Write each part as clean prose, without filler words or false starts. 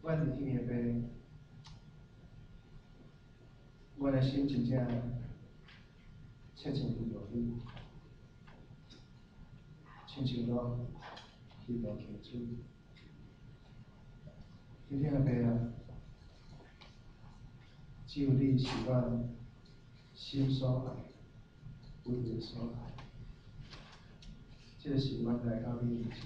阮伫天下边，阮的心真正切像伊落去，亲像落伊落溪水。天下边啊，只有你是阮心所爱，唯一所爱。这是阮来到你面前，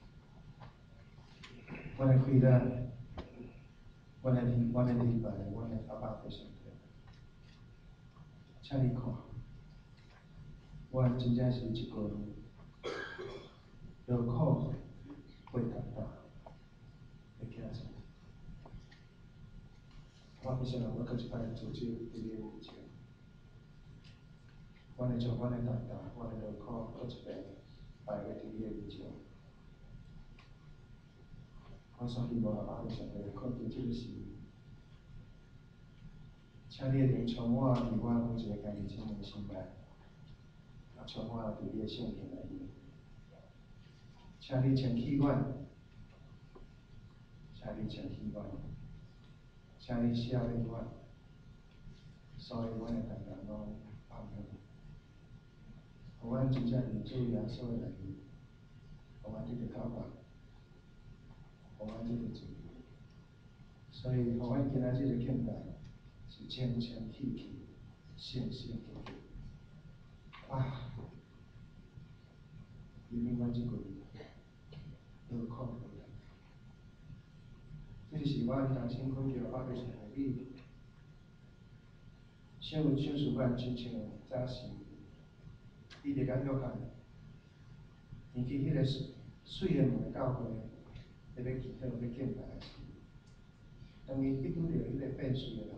阮的快乐，阮的礼拜，阮的阿爸的上帝，请你看，阮真正是一个劳苦会担当的囝仔。我必须让我搁一摆自首伫你的面前，阮会将阮的担当、阮的劳苦，搁一遍摆在伫你的面前。我所希望阿爸的上帝看到这个时，请你的灵充满伫我每一个家己亲人心内，也充满伫你的圣灵内面。请你牵起阮，请你牵起阮，请你赦免阮，所有阮的担当拢放下，互阮真正伫主耶稣的内面，互阮得到靠白，互阮得到自由。所以，互阮今仔日的敬拜是清清气气、圣圣洁洁。啊！因为阮即句劳苦负担，这就是我当先看到阿爸上帝你，想事办亲像早时，你伫甲约翰，引起迄个水的门的教会，要祈祷要敬拜的时，当伊遇拄着迄个变水的人，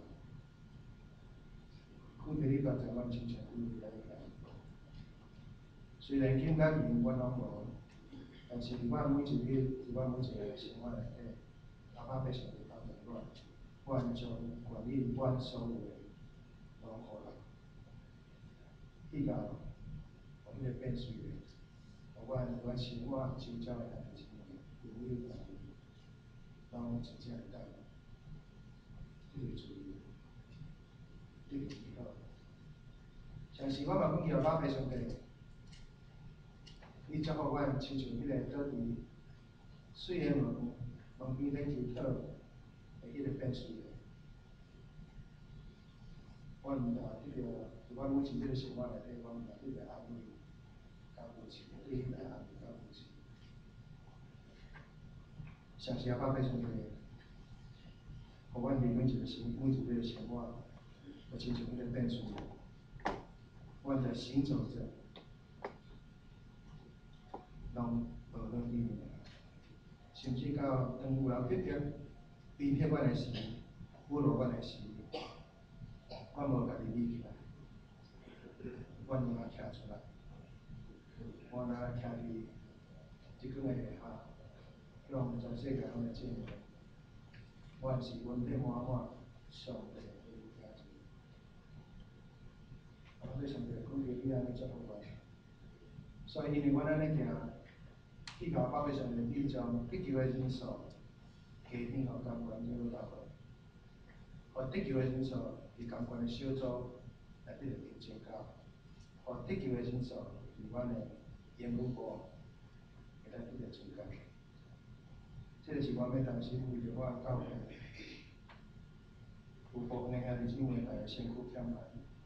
看着你刚才阮亲像伊伫甲你讲，虽然见甲面阮拢无，但是伫我每一日，伫我每一个生活内底，阿爸要上帝帮助我，阮将管理阮所有的拢互人，比较互迄个变水的，互阮生活周遭的家己亲人、朋友同事，拢真正会当得到注意，得到祈祷。像是我嘛讲叫阿爸上帝，你祝福阮亲像迄个倒伫水的门边咧祈祷的迄个变水的。我毋但得到，伫我每一日的生活内底，我毋但得到安慰、甲扶持，对伊来安慰、甲扶持。像是阿爸要上帝，互阮伫每一日的生活，就亲像迄个变水的，阮在行走着，拢无好意念，甚至到当有人逼迫、逼迫阮的时，侮辱阮的时，阮无家己立起来，阮若徛出来，我若徛伫即间的下，向全世界拢来证明，阮是温体满满上帝的儿子。阿爸上帝讲着你安尼祝福阮，所以因为阮安尼行，祈求阿爸上帝你将得救的人数加添互甘愿做到位，互得救的人数伫甘愿的小组内底就增加，互得救的人数伫阮的言语部会当得到增加。这个是我要当时为着我教会有部分的兄弟姊妹来辛苦添来。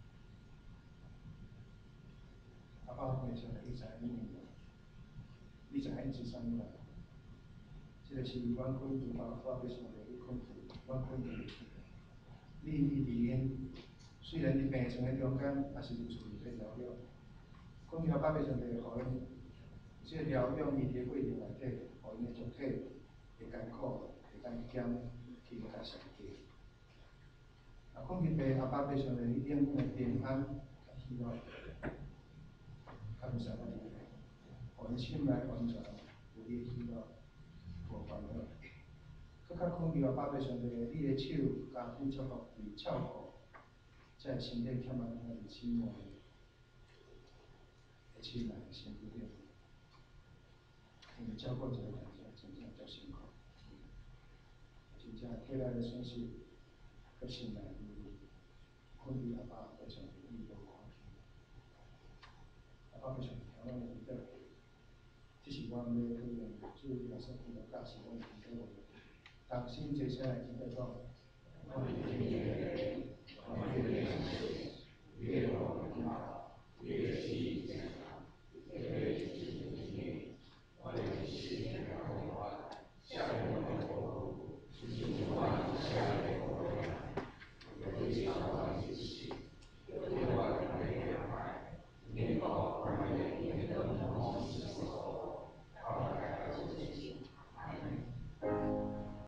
阿爸会上来，你知影你明白，你知影是啥物来？这个是阮肯定阿爸要上来，你肯定，阮肯定。你伫因虽然伫病床的中间，也是伫厝里边疗养，肯定阿爸要上来，互因即个疗养伊伫过程内底，互因的身体会艰苦，会当减去较上低。啊，肯定被阿爸要上来，你永远的平安甲喜乐，较袂使我离开，互因心内完全有你的喜乐，无烦恼。更较恳求阿爸要上帝，你的手加添祝福与照顾，在身体欠安兄弟姊妹的亲人身躯顶，因为照顾一个大家真正足辛苦，真正起来的信息，和醒来的困于阿爸非常的意外看去，阿爸非常调整的记得，这是我们要可能注意到说，比较大时光提高我们。当心接下来记得讲，我们今天，我们